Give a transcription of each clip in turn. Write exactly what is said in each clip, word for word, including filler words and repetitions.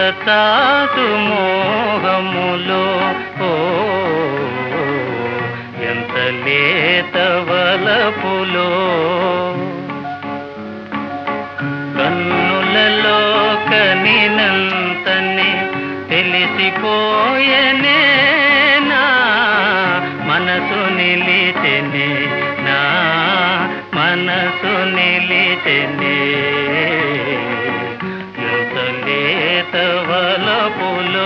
చాటు మోహములో ఓ ఎంత లేత వలపులో కన్నులలో కనినంతనే తెలిసిపోయనే నా మనసు నిలిచెనే నా మనసు నిలిచెనే ఎంత లేత వలపులో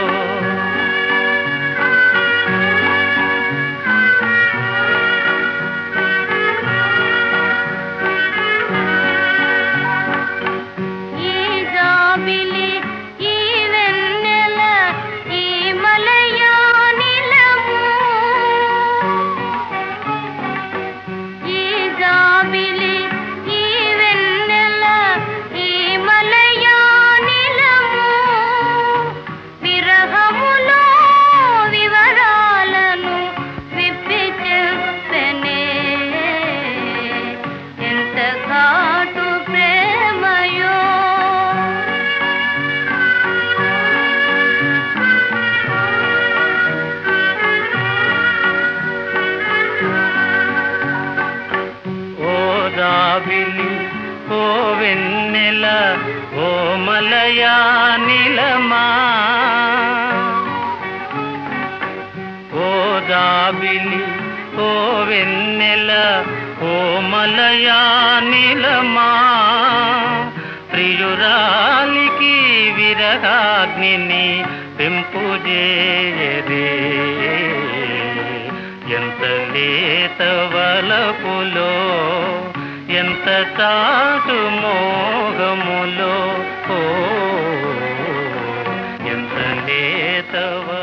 జాబిలి ఓ వెన్నెల ఓ మలయా నిలమా ఓ జాబిలి ఓ వెన్నెల ఓ మలయా నిలమా ప్రియురాలికి విరహాగ్నిని పెంపుజేయరే ఎంత లేత వలపులో ఎంత చాటు మోహములో ఓ ఎంత లేత